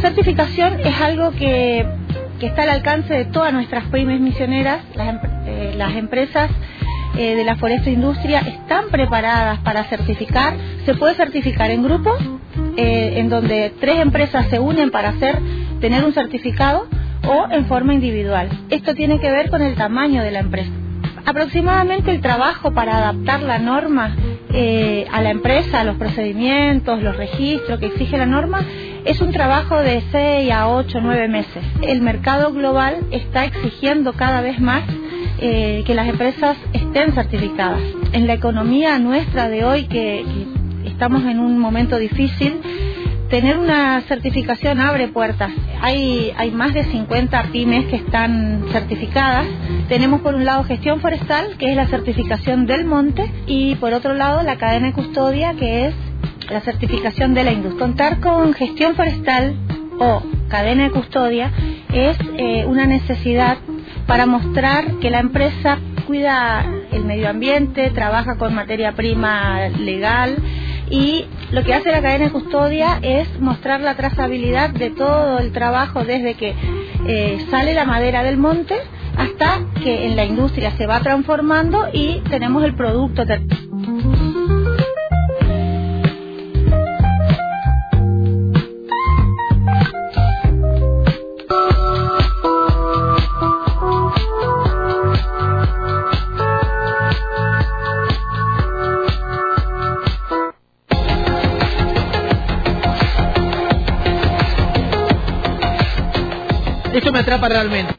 certificación es algo que está al alcance de todas nuestras pymes misioneras. Las empresas de la Foresta Industria están preparadas para certificar. Se puede certificar en grupo, en donde 3 empresas se unen para tener un certificado, o en forma individual. Esto tiene que ver con el tamaño de la empresa. Aproximadamente el trabajo para adaptar la norma a la empresa, a los procedimientos, los registros que exige la norma, es un trabajo de 6 a 8, 9 meses. El mercado global está exigiendo cada vez más que las empresas estén certificadas. En la economía nuestra de hoy, que estamos en un momento difícil, tener una certificación abre puertas. Hay más de 50 pymes que están certificadas. Tenemos por un lado gestión forestal, que es la certificación del monte, y por otro lado la cadena de custodia, que es la certificación de la industria. Contar con gestión forestal o cadena de custodia es una necesidad para mostrar que la empresa cuida el medio ambiente, trabaja con materia prima legal, y lo que hace la cadena de custodia es mostrar la trazabilidad de todo el trabajo desde que sale la madera del monte hasta que en la industria se va transformando y tenemos el producto. Esto me atrapa realmente.